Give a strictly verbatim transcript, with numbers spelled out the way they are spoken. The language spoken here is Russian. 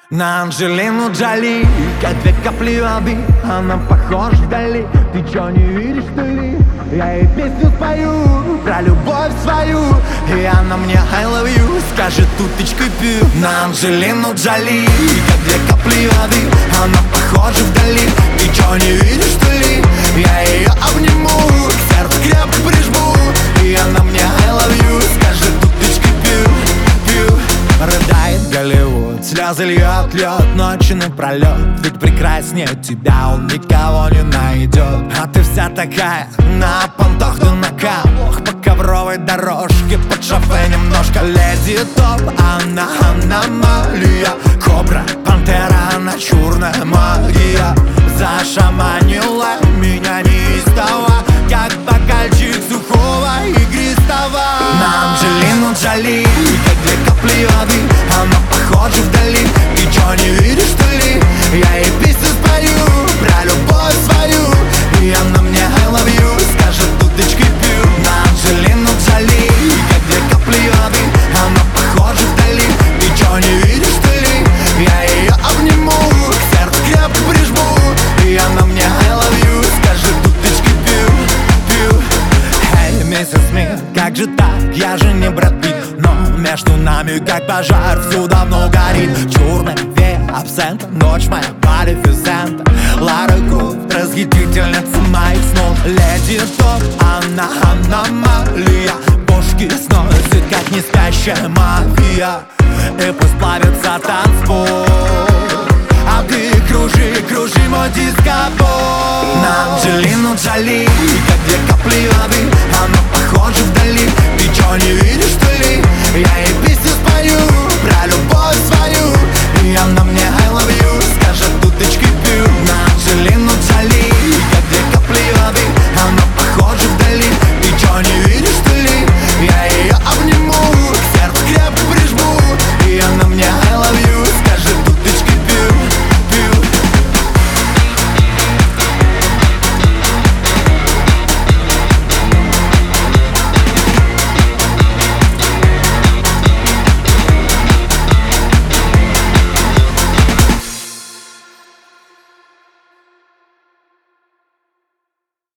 На Анджелину Джоли, как две капли воды, она похожа вдали. Ты чё, не видишь, что ли? Я ей песню спою про любовь свою, и она мне I love you скажет уточкой пью. На Анджелину Джоли, как две капли воды, она похожа вдали. Ты чё, не видишь, что ли? Я ее обниму, к сердцу крепко прижму, и она мне I love you скажет уточкой пью, пью. Рыдает Голливуд, слезы льет, льет ночи напролет. Ведь прекраснее тебя он никого не найдет. А ты вся такая на понтах да на камнях, по ковровой дорожке, под шофе немножко леди топ. Она аномалия, кобра, пантера, она черная магия. Зашаманила меня неистово, как бокальчик сухого игристого. На Анджелину Джоли, как две капли воды, она похожа вдали. Ты чё, не видишь, что ли? Я ей песню спою про любовь свою, и она мне I love you скажет уточкой пью. На Анджелину Джоли, как две капли воды, она похожа вдали. Ты чё, не видишь, что ли? Я ее обниму, к сердцу крепко прижму, и она мне I love you скажет уточкой пью, пью. Эй, миссис Смит, как же так? Я же не Брэд Питт, но между нами как пожар все давно горит. Черная вея абсента, ночь моя малефисента. Лара Крофт, расхитительница моих снов. Леди топ, она аномалия, бошки сносит, как не спящая мафия. И пусть плавится танцпол, а ты кружи, кружи мой дискобол. На Анджелину Джоли, как две капли воды, она похожа вдали. Ты чё, не видишь, что ли? Я ей